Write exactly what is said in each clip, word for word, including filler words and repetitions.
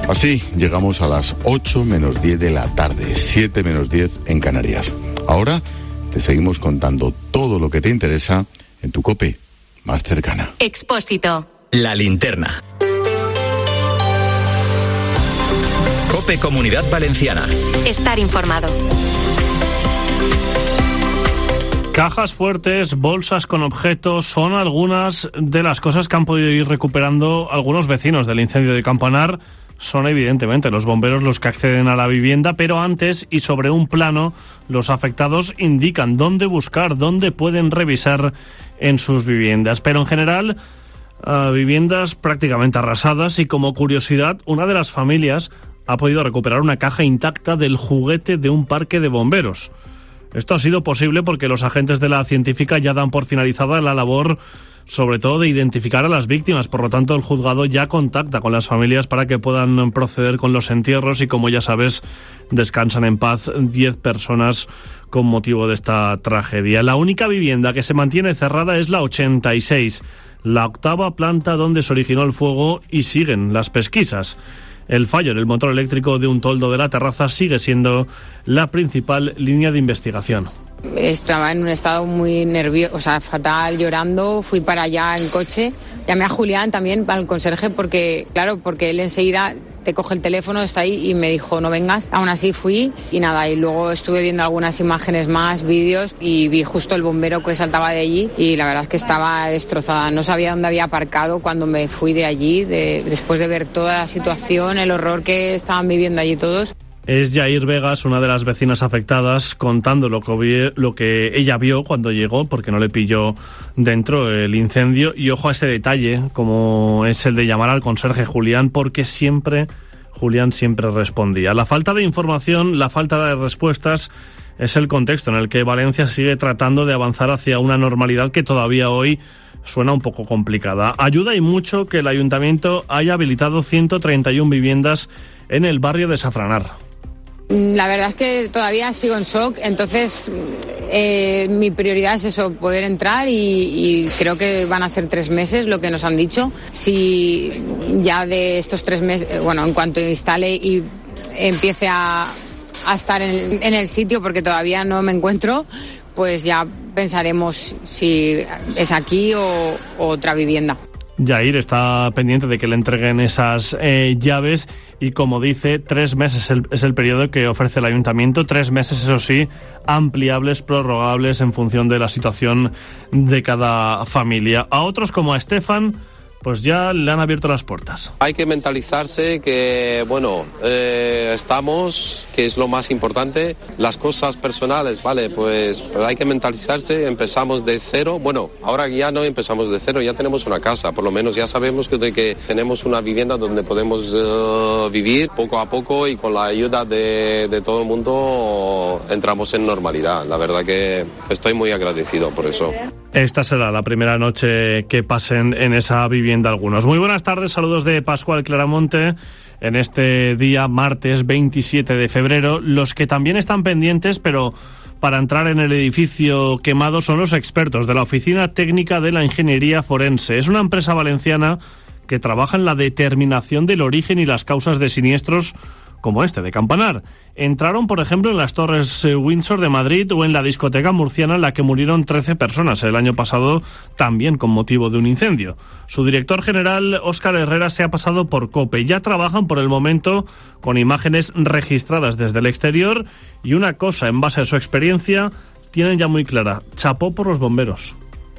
Así llegamos a las ocho menos diez de la tarde, siete menos diez en Canarias. Ahora te seguimos contando todo lo que te interesa en tu COPE más cercana. Expósito. La linterna. COPE Comunidad Valenciana. Estar informado. Cajas fuertes, bolsas con objetos, son algunas de las cosas que han podido ir recuperando algunos vecinos del incendio de Campanar. Son evidentemente los bomberos los que acceden a la vivienda, pero antes y sobre un plano, los afectados indican dónde buscar, dónde pueden revisar en sus viviendas. Pero en general, uh, viviendas prácticamente arrasadas, y como curiosidad, una de las familias ha podido recuperar una caja intacta del juguete de un parque de bomberos. Esto ha sido posible porque los agentes de la científica ya dan por finalizada la labor, sobre todo de identificar a las víctimas. Por lo tanto, el juzgado ya contacta con las familias para que puedan proceder con los entierros, y como ya sabes, descansan en paz diez personas con motivo de esta tragedia. La única vivienda que se mantiene cerrada es la ochenta y seis, la octava planta donde se originó el fuego, y siguen las pesquisas. El fallo en el motor eléctrico de un toldo de la terraza sigue siendo la principal línea de investigación. Estaba en un estado muy nervioso, o sea, fatal, llorando. Fui para allá en coche. Llamé a Julián también, al conserje, porque, claro, porque él enseguida te coge el teléfono, está ahí, y me dijo, no vengas. Aún así fui y nada, y luego estuve viendo algunas imágenes más, vídeos, y vi justo el bombero que saltaba de allí, y la verdad es que estaba destrozada. No sabía dónde había aparcado cuando me fui de allí, de, después de ver toda la situación, el horror que estaban viviendo allí todos. Es Yair Vegas, una de las vecinas afectadas, contando lo que, vi, lo que ella vio cuando llegó, porque no le pilló dentro el incendio. Y ojo a ese detalle, como es el de llamar al conserje Julián, porque siempre, Julián siempre respondía. La falta de información, la falta de respuestas, es el contexto en el que Valencia sigue tratando de avanzar hacia una normalidad que todavía hoy suena un poco complicada. Ayuda y mucho que el ayuntamiento haya habilitado ciento treinta y una viviendas en el barrio de Safranar. La verdad es que todavía sigo en shock, entonces eh, mi prioridad es eso, poder entrar, y, y creo que van a ser tres meses lo que nos han dicho. Si ya de estos tres meses, bueno, en cuanto instale y empiece a, a estar en, en el sitio, porque todavía no me encuentro, pues ya pensaremos si es aquí o, o otra vivienda. Yair está pendiente de que le entreguen esas eh, llaves, y como dice, tres meses es el, es el periodo que ofrece el ayuntamiento, tres meses, eso sí, ampliables, prorrogables en función de la situación de cada familia. A otros, como a Estefan, pues ya le han abierto las puertas. Hay que mentalizarse que, bueno, eh, estamos, que es lo más importante. Las cosas personales, vale, pues, pues hay que mentalizarse, empezamos de cero. Bueno, ahora ya no empezamos de cero, ya tenemos una casa, por lo menos ya sabemos que, de que tenemos una vivienda donde podemos uh, vivir poco a poco, y con la ayuda de, de todo el mundo entramos en normalidad. La verdad que estoy muy agradecido por eso. Esta será la primera noche que pasen en esa vivienda algunos. Muy buenas tardes, saludos de Pascual Claramonte en este día martes veintisiete de febrero. Los que también están pendientes, pero para entrar en el edificio quemado, son los expertos de la Oficina Técnica de la Ingeniería Forense. Es una empresa valenciana que trabaja en la determinación del origen y las causas de siniestros como este de Campanar. Entraron, por ejemplo, en las Torres Windsor de Madrid o en la discoteca murciana, en la que murieron trece personas el año pasado, también con motivo de un incendio. Su director general, Óscar Herrera, se ha pasado por COPE. Ya trabajan por el momento con imágenes registradas desde el exterior, y una cosa, en base a su experiencia, tienen ya muy clara: chapó por los bomberos.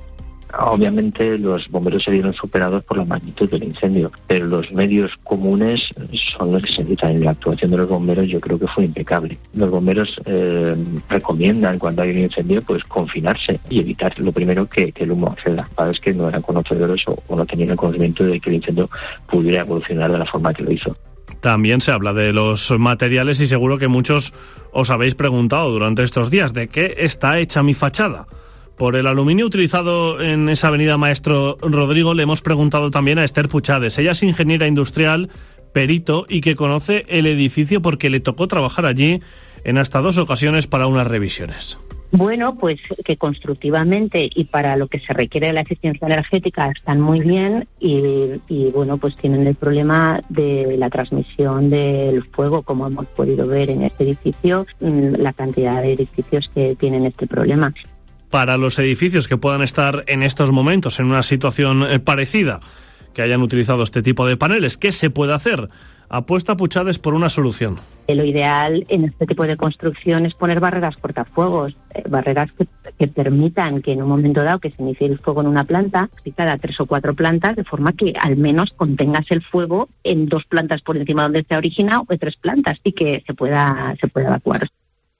Obviamente los bomberos se vieron superados por la magnitud del incendio, pero los medios comunes son los que se necesitan. La actuación de los bomberos yo creo que fue impecable. Los bomberos eh, recomiendan, cuando hay un incendio, pues confinarse y evitar lo primero que, que el humo acceda. Para es que no eran conocedores o, o no tenían el conocimiento de que el incendio pudiera evolucionar de la forma que lo hizo. También se habla de los materiales, y seguro que muchos os habéis preguntado durante estos días: ¿de qué está hecha mi fachada? Por el aluminio utilizado en esa avenida Maestro Rodrigo le hemos preguntado también a Esther Puchades. Ella es ingeniera industrial, perito, y que conoce el edificio porque le tocó trabajar allí en hasta dos ocasiones para unas revisiones. Bueno, pues que constructivamente y para lo que se requiere de la eficiencia energética están muy bien y, y bueno, pues tienen el problema de la transmisión del fuego, como hemos podido ver en este edificio, la cantidad de edificios que tienen este problema. Para los edificios que puedan estar en estos momentos en una situación parecida, que hayan utilizado este tipo de paneles, ¿qué se puede hacer? Apuesta Puchades por una solución. Lo ideal en este tipo de construcción es poner barreras cortafuegos, eh, barreras que, que permitan que en un momento dado que se inicie el fuego en una planta, y cada tres o cuatro plantas, de forma que al menos contengas el fuego en dos plantas por encima donde se ha originado o tres plantas y que se pueda, se pueda evacuar.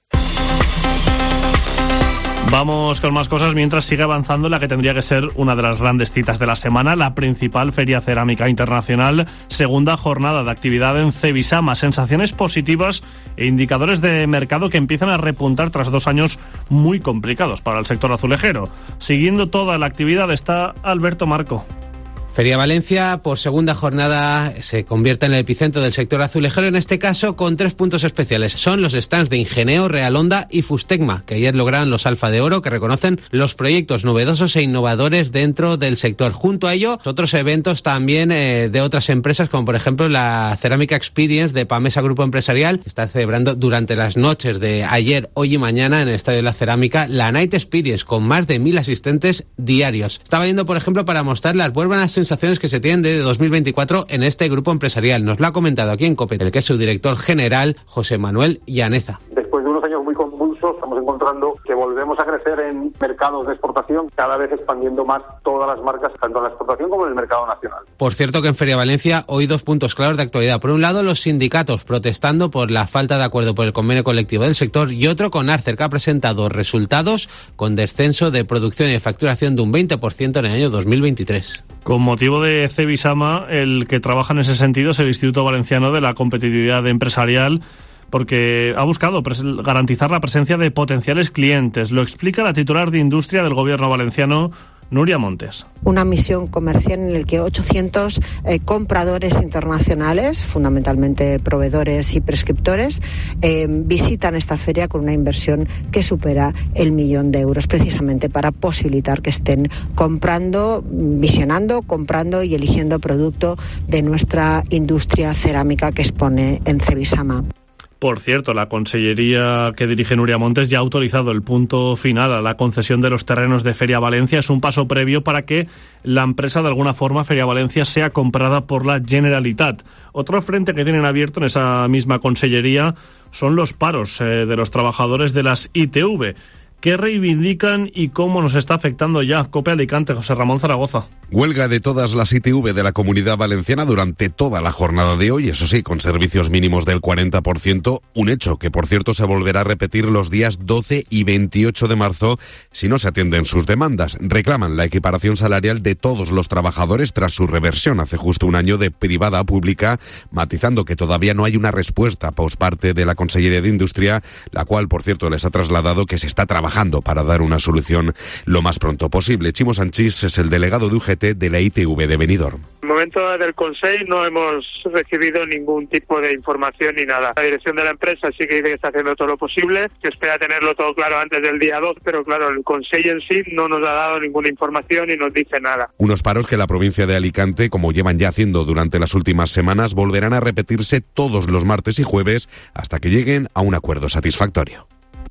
Vamos con más cosas mientras sigue avanzando la que tendría que ser una de las grandes citas de la semana, la principal Feria Cerámica Internacional, segunda jornada de actividad en Cebisama. Sensaciones positivas e indicadores de mercado que empiezan a repuntar tras dos años muy complicados para el sector azulejero. Siguiendo toda la actividad está Alberto Marco. Feria Valencia, por segunda jornada, se convierte en el epicentro del sector azulejero, en este caso con tres puntos especiales. Son los stands de Ingeneo, Real Honda y Fustecma, que ayer lograron los Alfa de Oro, que reconocen los proyectos novedosos e innovadores dentro del sector. Junto a ello, otros eventos también eh, de otras empresas, como por ejemplo la Cerámica Experience de Pamesa Grupo Empresarial, que está celebrando durante las noches de ayer, hoy y mañana en el Estadio de la Cerámica la Night Experience, con más de mil asistentes diarios. Está valiendo, por ejemplo, para mostrar las buenas sensaciones que se tienen de dos mil veinticuatro en este grupo empresarial. Nos lo ha comentado aquí en COPE, el que es su director general, José Manuel Llaneza. Después de unos años muy convulsos, estamos encontrando que volvemos a crecer en mercados de exportación, cada vez expandiendo más todas las marcas, tanto en la exportación como en el mercado nacional. Por cierto que en Feria Valencia hoy dos puntos claros de actualidad. Por un lado, los sindicatos protestando por la falta de acuerdo por el convenio colectivo del sector, y otro con Arcer, que ha presentado resultados con descenso de producción y de facturación de un veinte por ciento en el año dos mil veintitrés. Con motivo de Cebisama, el que trabaja en ese sentido es el Instituto Valenciano de la Competitividad Empresarial, porque ha buscado pres- garantizar la presencia de potenciales clientes. Lo explica la titular de Industria del Gobierno valenciano, Nuria Montes. Una misión comercial en la que ochocientos eh, compradores internacionales, fundamentalmente proveedores y prescriptores, eh, visitan esta feria con una inversión que supera el millón de euros, precisamente para posibilitar que estén comprando, visionando, comprando y eligiendo producto de nuestra industria cerámica que expone en Cebisama. Por cierto, la consellería que dirige Nuria Montes ya ha autorizado el punto final a la concesión de los terrenos de Feria Valencia. Es un paso previo para que la empresa, de alguna forma, Feria Valencia, sea comprada por la Generalitat. Otro frente que tienen abierto en esa misma consellería son los paros eh, de los trabajadores de las I T V. ¿Qué reivindican y cómo nos está afectando ya? COPE Alicante, José Ramón Zaragoza. Huelga de todas las I T V de la Comunidad Valenciana durante toda la jornada de hoy, eso sí, con servicios mínimos del cuarenta por ciento, un hecho que, por cierto, se volverá a repetir los días doce y veintiocho de marzo si no se atienden sus demandas. Reclaman la equiparación salarial de todos los trabajadores tras su reversión hace justo un año de privada a pública, matizando que todavía no hay una respuesta por parte de la Consellería de Industria, la cual, por cierto, les ha trasladado que se está trabajando para dar una solución lo más pronto posible. Chimo Sanchís es el delegado de U G T de la I T V de Benidorm. En el momento del Consejo no hemos recibido ningún tipo de información ni nada. La dirección de la empresa sí que dice que está haciendo todo lo posible, que espera tenerlo todo claro antes del día dos, pero claro, el Consejo en sí no nos ha dado ninguna información y nos dice nada. Unos paros que la provincia de Alicante, como llevan ya haciendo durante las últimas semanas, volverán a repetirse todos los martes y jueves hasta que lleguen a un acuerdo satisfactorio.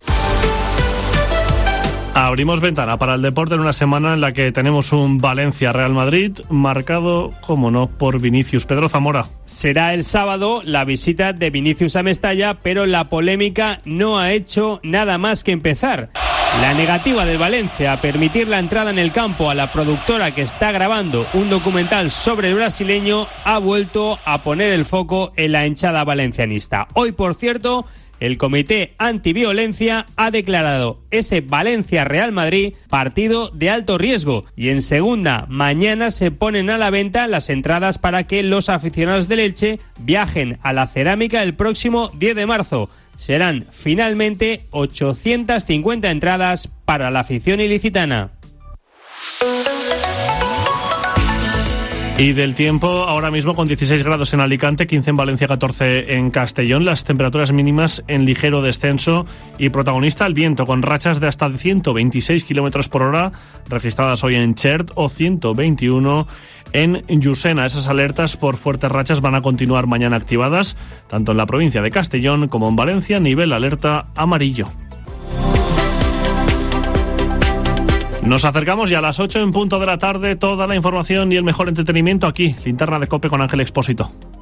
Abrimos ventana para el deporte en una semana en la que tenemos un Valencia-Real Madrid marcado, como no, por Vinicius. Pedro Zamora. Será el sábado la visita de Vinicius a Mestalla, pero la polémica no ha hecho nada más que empezar. La negativa del Valencia a permitir la entrada en el campo a la productora que está grabando un documental sobre el brasileño ha vuelto a poner el foco en la hinchada valencianista. Hoy, por cierto, el Comité Antiviolencia ha declarado ese Valencia-Real Madrid partido de alto riesgo, y en segunda mañana se ponen a la venta las entradas para que los aficionados del Elche viajen a la Cerámica el próximo diez de marzo. Serán finalmente ochocientas cincuenta entradas para la afición ilicitana. Y del tiempo, ahora mismo con dieciséis grados en Alicante, quince en Valencia, catorce en Castellón. Las temperaturas mínimas en ligero descenso y protagonista el viento, con rachas de hasta ciento veintiséis kilómetros por hora registradas hoy en Xert o ciento veintiuno en Llucena. Esas alertas por fuertes rachas van a continuar mañana activadas, tanto en la provincia de Castellón como en Valencia, nivel alerta amarillo. Nos acercamos ya a las ocho en punto de la tarde. Toda la información y el mejor entretenimiento aquí, Linterna de COPE con Ángel Expósito.